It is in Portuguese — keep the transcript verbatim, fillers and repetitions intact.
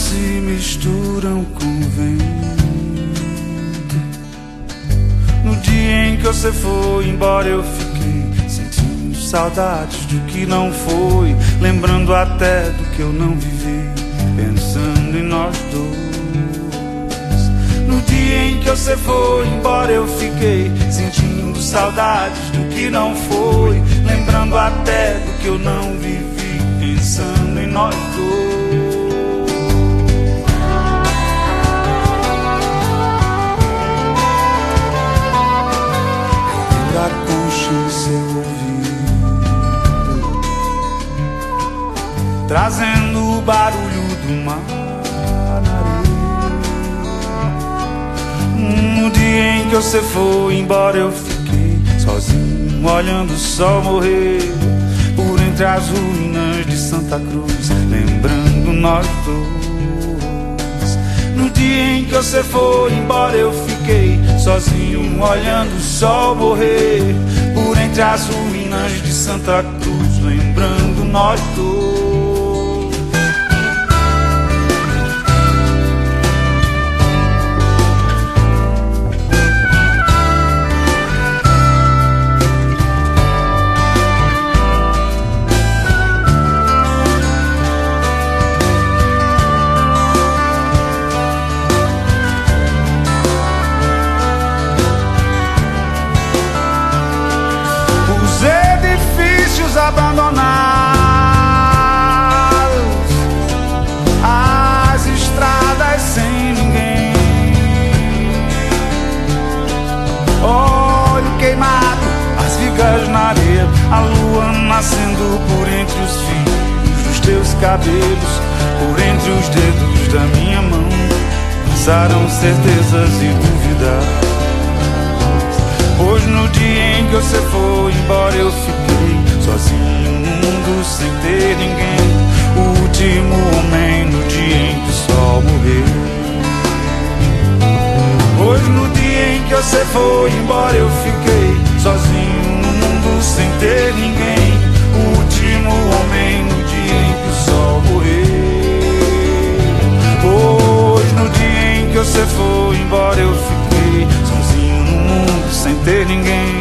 se misturam com o vento. No dia em que você foi embora eu fiquei sentindo saudades do que não foi, lembrando até do que eu não vivi, pensando em nós dois. No dia em que você foi embora eu fiquei sentindo saudades do que não foi, lembrando até do que eu não vivi, pensando em nós dois. A concha no seu ouvido, trazendo o barulho do mar na areia. No dia em que você foi embora eu fiquei sozinho, olhando o sol morrer por entre as ruínas de Santa Cruz, lembrando nós dois. No dia em que você foi embora eu fiquei sozinho, olhando o sol morrer por entre as ruínas de Santa Cruz, lembrando nós dois. Abandonados, as estradas sem ninguém, óleo queimado, as vigas na areia, a lua nascendo por entre os fios dos teus cabelos, por entre os dedos da minha mão, passaram certezas e dúvidas. Pois no dia em que você foi embora eu fiquei sozinho no mundo sem ter ninguém, o último homem no dia em que o sol morreu. Pois no dia em que você foi embora eu fiquei sozinho no mundo sem ter ninguém, o último homem no dia em que o sol morreu. Pois no dia em que você foi embora eu fiquei sozinho no mundo sem ter ninguém,